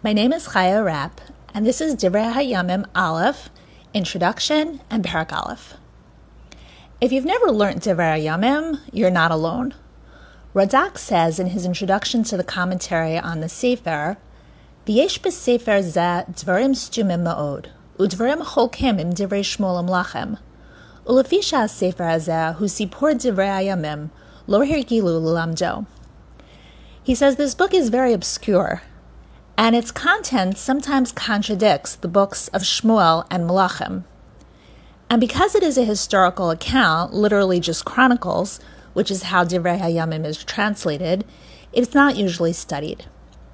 My name is Chaya Rapp, and this is Divrei Hayamim Aleph, Introduction and Parak Aleph. If you've never learnt Divrei Hayamim, you're not alone. Radak says in his introduction to the commentary on the Sefer, V'yesh b'sefer zeh dvarim stumim ma'od, u'dvarim cholkim im divrei Shmuel lachem, u'lefi she'hasefer hazeh hu sipur Divrei Hayamim lo hirgilu l'lamdo. He says this book is very obscure, and its content sometimes contradicts the books of Shmuel and Malachim. And because it is a historical account, literally just chronicles, which is how Divrei Hayamim is translated, it's not usually studied.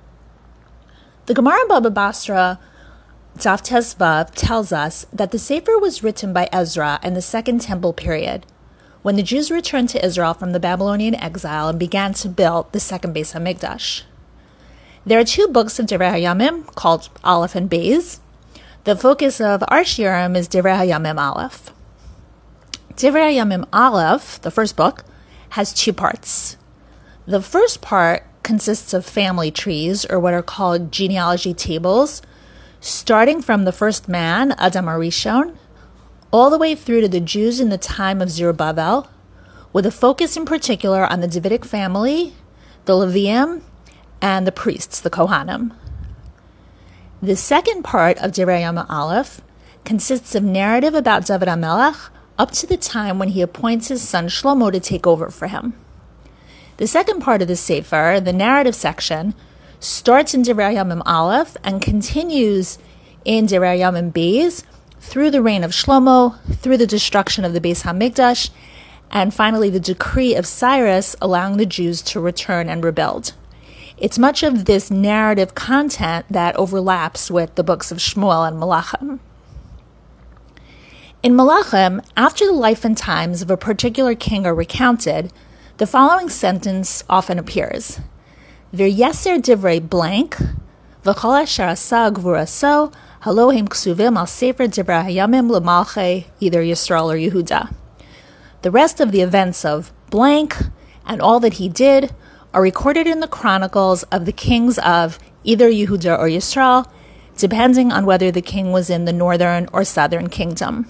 The Gemara Baba Basra Daf Tes Vav tells us that the Sefer was written by Ezra in the Second Temple period, when the Jews returned to Israel from the Babylonian exile and began to build the second Beis HaMikdash. There are two books of Divrei Hayamim called Aleph and Beis. The focus of our shiurim is Divrei Hayamim Aleph. Divrei Hayamim Aleph, the first book, has two parts. The first part consists of family trees, or what are called genealogy tables, starting from the first man, Adam HaRishon, all the way through to the Jews in the time of Zerubbabel, with a focus in particular on the Davidic family, the Leviim, and the priests, the Kohanim. The second part of Divrei Hayamim Aleph consists of narrative about David HaMelech up to the time when he appoints his son Shlomo to take over for him. The second part of the Sefer, the narrative section, starts in Divrei Hayamim Aleph and continues in Divrei Hayamim Beis through the reign of Shlomo, through the destruction of the Beis HaMikdash, and finally the decree of Cyrus allowing the Jews to return and rebuild. It's much of this narrative content that overlaps with the books of Shmuel and Malachim. In Malachim, after the life and times of a particular king are recounted, the following sentence often appears. V'yeser divrei blank, v'chol asher asa gvuraso, Halohim ksuvim al sefer Divrei Hayamim l'malchei, either Yisrael or Yehuda. The rest of the events of blank and all that he did are recorded in the chronicles of the kings of either Yehuda or Yisrael, depending on whether the king was in the northern or southern kingdom.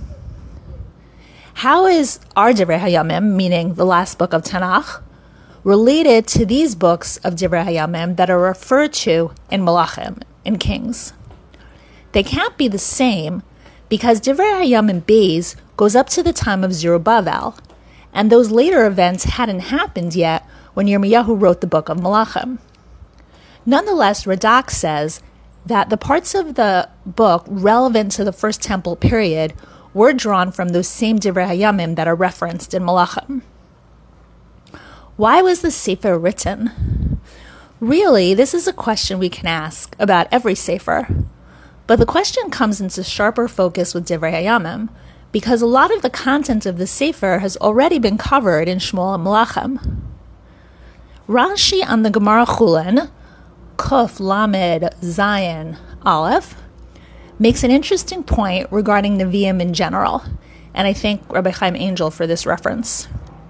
How is our Divrei Hayamim, meaning the last book of Tanakh, related to these books of Divrei Hayamim that are referred to in Malachim, in Kings? They can't be the same because Divrei Hayamim Beis goes up to the time of Zerubbabel, and those later events hadn't happened yet when Yirmiyahu wrote the book of Malachim. Nonetheless, Radak says that the parts of the book relevant to the First Temple period were drawn from those same Divrei Hayamim that are referenced in Malachim. Why was the Sefer written? Really, this is a question we can ask about every Sefer. But the question comes into sharper focus with Divrei Hayamim because a lot of the content of the Sefer has already been covered in Shmuel and Malachim. Rashi on the Gemara Chulin, Kuf Lamed Zayin Aleph, makes an interesting point regarding Nevi'im in general, and I thank Rabbi Chaim Angel for this reference.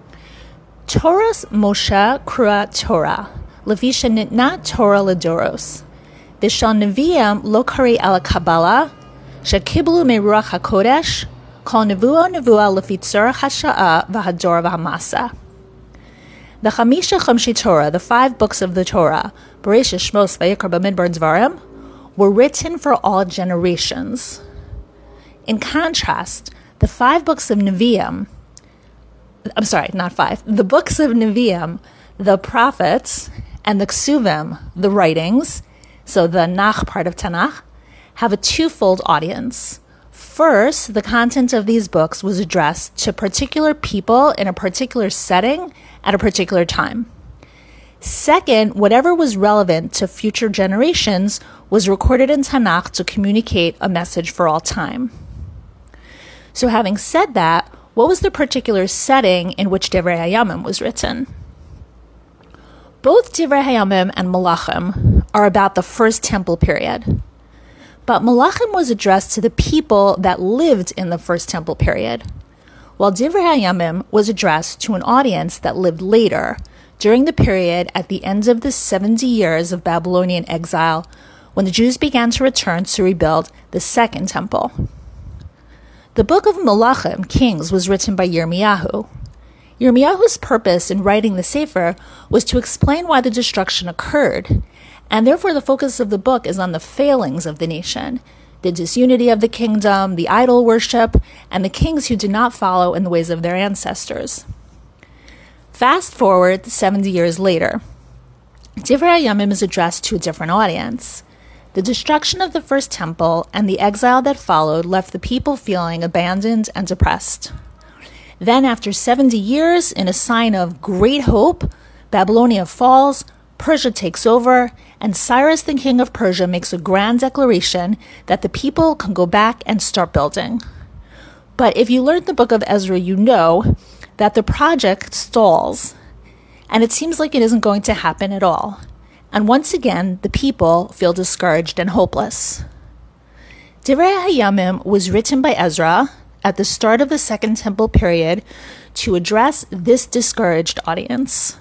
Toras Moshe Krua Torah, Lefi Shenitna Torah Ledoros. B'shal Nevi'im lo kari ala Kabbalah, shekiblu meruach hakodesh, kol nevuah lefi tzorach hasha'a v'hador v'hamasa. The Chamisha Chumshi Torah, the 5 books of the Torah, Bereshit, Shmos, Vayikra, Bamidbar, Dvarim, were written for all generations. In contrast, the 5 books of Nevi'im, the books of Nevi'im, the prophets, and the Ksuvim, the writings, so the Nach part of Tanakh, have a twofold audience. First, the content of these books was addressed to particular people in a particular setting at a particular time. Second, whatever was relevant to future generations was recorded in Tanakh to communicate a message for all time. So having said that, what was the particular setting in which Divrei Hayamim was written? Both Divrei Hayamim and Malachim are about the First Temple period. But Malachim was addressed to the people that lived in the First Temple period, while Divrei Hayamim was addressed to an audience that lived later, during the period at the end of the 70 years of Babylonian exile, when the Jews began to return to rebuild the Second Temple. The book of Melachim, Kings, was written by Yirmiyahu. Yirmiyahu's purpose in writing the Sefer was to explain why the destruction occurred, and therefore the focus of the book is on the failings of the nation, the disunity of the kingdom, the idol worship, and the kings who did not follow in the ways of their ancestors. Fast forward 70 years later, Divrei Hayamim is addressed to a different audience. The destruction of the first temple and the exile that followed left the people feeling abandoned and depressed. Then, after 70 years, in a sign of great hope, Babylonia falls, Persia takes over, and Cyrus, the king of Persia, makes a grand declaration that the people can go back and start building. But if you learned the book of Ezra, you know that the project stalls, and it seems like it isn't going to happen at all. And once again, the people feel discouraged and hopeless. Divrei Hayamim was written by Ezra at the start of the Second Temple period to address this discouraged audience.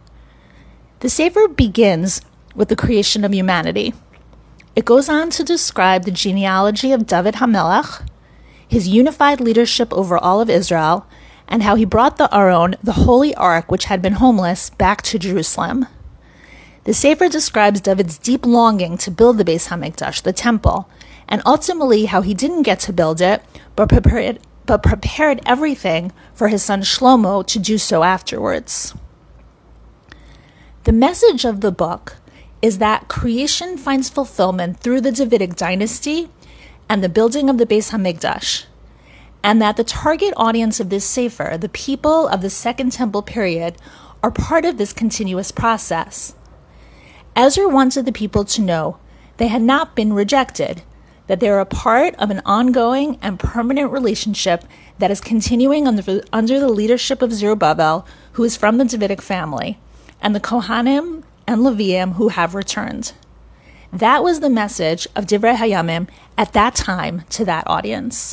The Sefer begins with the creation of humanity. It goes on to describe the genealogy of David HaMelech, his unified leadership over all of Israel, and how he brought the Aron, the holy ark which had been homeless, back to Jerusalem. The Sefer describes David's deep longing to build the Beis HaMikdash, the temple, and ultimately how he didn't get to build it, but prepared everything for his son Shlomo to do so afterwards. The message of the book is that creation finds fulfillment through the Davidic dynasty and the building of the Beis HaMikdash, and that the target audience of this Sefer, the people of the Second Temple period, are part of this continuous process. Ezra wanted the people to know they had not been rejected, that they are a part of an ongoing and permanent relationship that is continuing under the leadership of Zerubbabel, who is from the Davidic family, and the Kohanim and Leviim who have returned. That was the message of Divrei Hayamim at that time to that audience.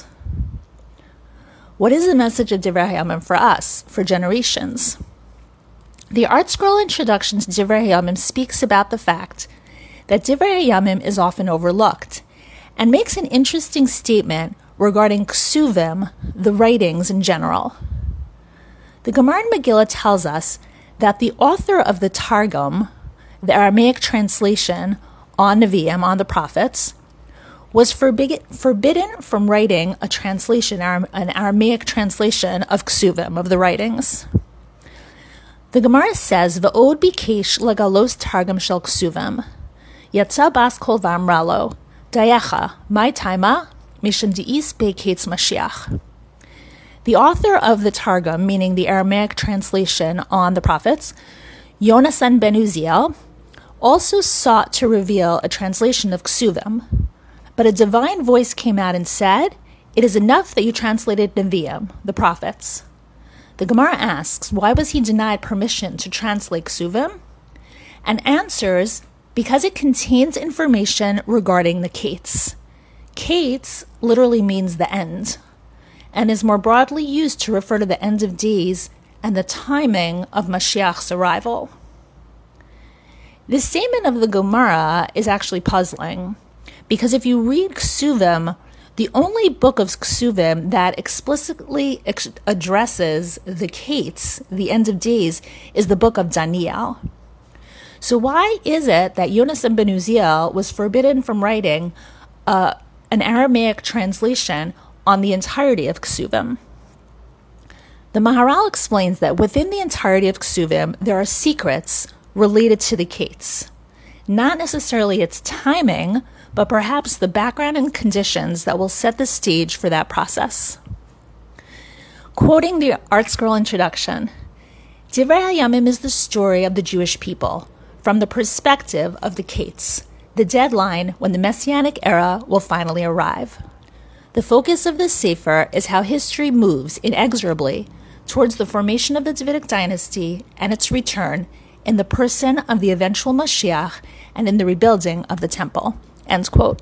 What is the message of Divrei Hayamim for us, for generations? The ArtScroll introduction to Divrei Hayamim speaks about the fact that Divrei Hayamim is often overlooked and makes an interesting statement regarding Ksuvim, the writings in general. The Gemara in Megillah tells us that the author of the Targum, the Aramaic translation on Nevi'im, on the prophets, was forbidden from writing a translation, an Aramaic translation of Ksuvim, of the writings. The Gemara says, "V'od bikesh legalos targum shel Ksuvim, yatsa bas kol v'amralo, dayecha, my taima, mishum de'is be'ketz Mashiach." The author of the Targum, meaning the Aramaic translation on the prophets, Yonasan ben Uziel, also sought to reveal a translation of Ksuvim, but a divine voice came out and said, "It is enough that you translated Nevi'im, the prophets." The Gemara asks, why was he denied permission to translate Ksuvim? And answers, because it contains information regarding the Kates. Kates literally means the end, and is more broadly used to refer to the end of days and the timing of Mashiach's arrival. This statement of the Gemara is actually puzzling, because if you read Ksuvim, the only book of Ksuvim that explicitly addresses the Kates, the end of days, is the book of Daniel. So why is it that Yonasan ben Uziel was forbidden from writing an Aramaic translation on the entirety of Ksuvim? The Maharal explains that within the entirety of Ksuvim, there are secrets related to the Kates. Not necessarily its timing, but perhaps the background and conditions that will set the stage for that process. Quoting the ArtScroll introduction, Divrei Hayamim is the story of the Jewish people from the perspective of the Kates, the deadline when the Messianic era will finally arrive. The focus of this Sefer is how history moves inexorably towards the formation of the Davidic dynasty and its return in the person of the eventual Mashiach and in the rebuilding of the temple. End quote.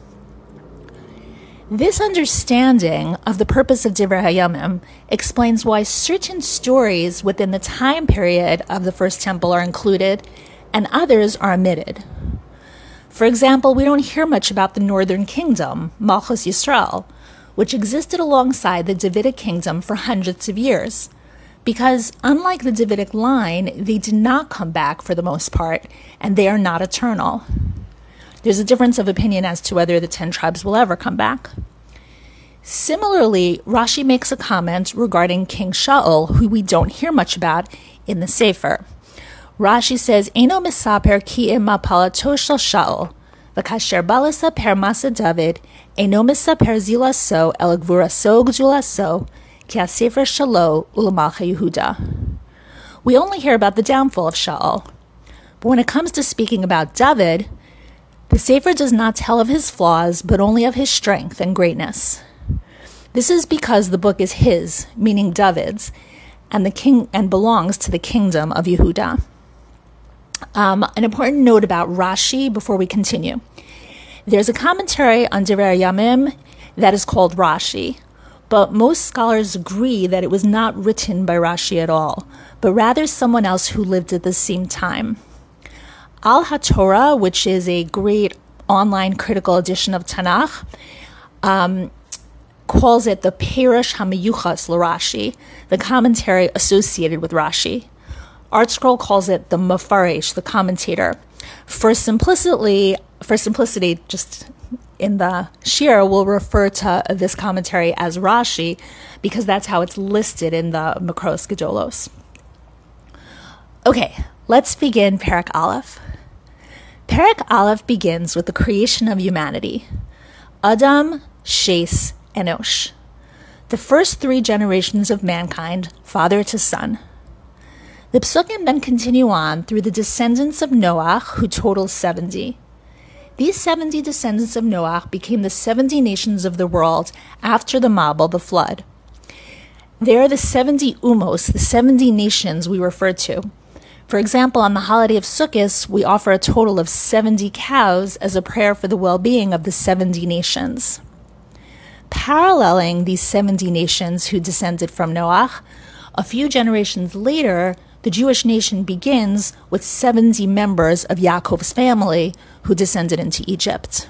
This understanding of the purpose of Divrei Hayamim explains why certain stories within the time period of the First Temple are included and others are omitted. For example, we don't hear much about the northern kingdom, Malchus Yisrael, which existed alongside the Davidic kingdom for hundreds of years, because unlike the Davidic line, they did not come back for the most part, and they are not eternal. There's a difference of opinion as to whether the 10 tribes will ever come back. Similarly, Rashi makes a comment regarding King Shaul, who we don't hear much about in the Sefer. Rashi says, Eino misaper ki im mapalato shel Shaul, v'kasher balasaper masa David, eino misaper zilaso el gvuraso gzulaso, ki hasefer shalo u'lamalcha Yehuda. We only hear about the downfall of Shaul. But when it comes to speaking about David, the Sefer does not tell of his flaws, but only of his strength and greatness. This is because the book is his, meaning David's, and the king and belongs to the kingdom of Yehuda. An important note about Rashi before we continue. There's a commentary on Divrei Yamim that is called Rashi, but most scholars agree that it was not written by Rashi at all, but rather someone else who lived at the same time. Al HaTorah, which is a great online critical edition of Tanakh, calls it the Perush HaMiyuchas LaRashi, the commentary associated with Rashi. ArtScroll calls it the Mefaresh, the commentator. For simplicity, just in the Shir, we'll refer to this commentary as Rashi because that's how it's listed in the Makros Gedolos. Okay, let's begin Perek Aleph. Perek Aleph begins with the creation of humanity. Adam, Shes, Enosh. The first 3 generations of mankind, father to son. The Psukim then continue on through the descendants of Noach, who total 70. These 70 descendants of Noach became the 70 nations of the world after the Mabul, the flood. They are the 70 umos, the 70 nations we refer to. For example, on the holiday of Sukkot, we offer a total of 70 cows as a prayer for the well-being of the 70 nations. Paralleling these 70 nations who descended from Noach, a few generations later, the Jewish nation begins with 70 members of Yaakov's family who descended into Egypt.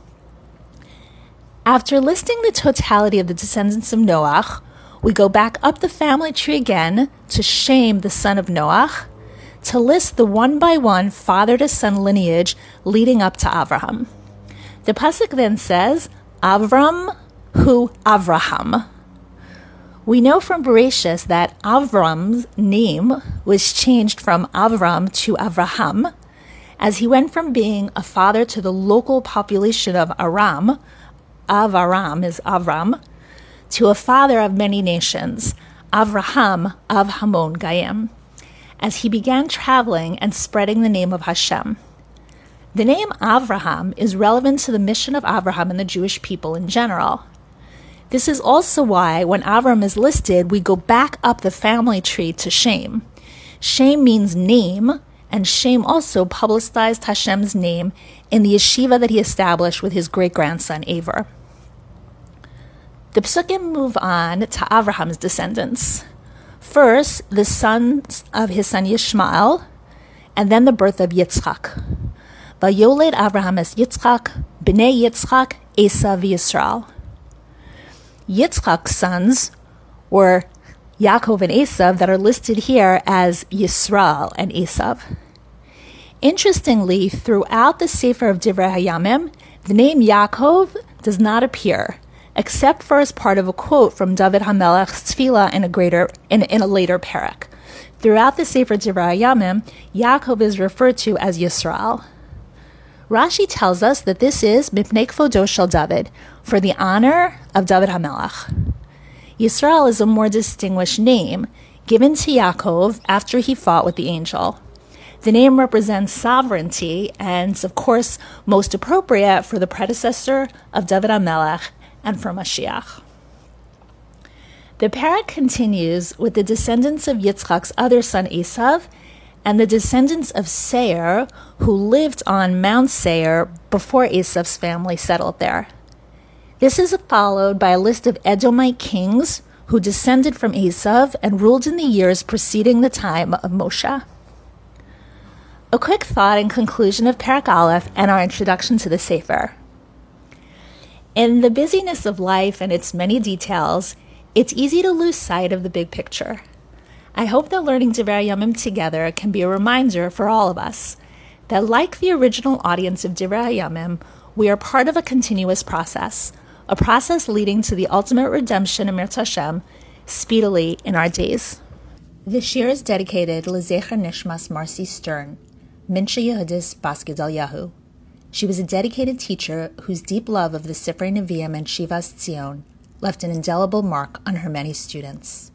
After listing the totality of the descendants of Noach, we go back up the family tree again to Shem, the son of Noach, to list the one-by-one father-to-son lineage leading up to Avraham. The pasuk then says, Avram hu Avraham. We know from Bereshis that Avram's name was changed from Avram to Avraham, as he went from being a father to the local population of Aram, Aram is Avram, to a father of many nations, Avraham of Hamon Gayim, as he began traveling and spreading the name of Hashem. The name Avraham is relevant to the mission of Avraham and the Jewish people in general. This is also why when Avram is listed, we go back up the family tree to Shem. Shem means name, and Shem also publicized Hashem's name in the yeshiva that he established with his great-grandson Aver. The Psukim move on to Avraham's descendants. First, the sons of his son Yishmael, and then the birth of Yitzchak. Vayoled Avraham es Yitzchak, b'nei Yitzchak, Esav v'Yisrael. Yitzchak's sons were Yaakov and Esav that are listed here as Yisrael and Esav. Interestingly, throughout the Sefer of Divrei Hayamim, the name Yaakov does not appear, except for as part of a quote from David HaMelech's Tefillah in a later parak. Throughout the Sefer Divrei Hayamim, Yaakov is referred to as Yisrael. Rashi tells us that this is Mipnei Kvodo Shel David, for the honor of David HaMelech. Yisrael is a more distinguished name, given to Yaakov after he fought with the angel. The name represents sovereignty and, of course, most appropriate for the predecessor of David HaMelech and for Mashiach. The parak continues with the descendants of Yitzchak's other son Esav and the descendants of Seir, who lived on Mount Seir before Esav's family settled there. This is followed by a list of Edomite kings who descended from Esav and ruled in the years preceding the time of Moshe. A quick thought in conclusion of Perek Aleph and our introduction to the Sefer. In the busyness of life and its many details, it's easy to lose sight of the big picture. I hope that learning Divrei Hayamim together can be a reminder for all of us that, like the original audience of Divrei Hayamim, we are part of a continuous process, a process leading to the ultimate redemption of Mirz Hashem speedily in our days. This year is dedicated L'Zecher Nishmas Marcy Stern, Minsha Yehudis Bas Gedalyahu. She was a dedicated teacher whose deep love of the Sifrei Nevi'im and Shivas Tzion left an indelible mark on her many students.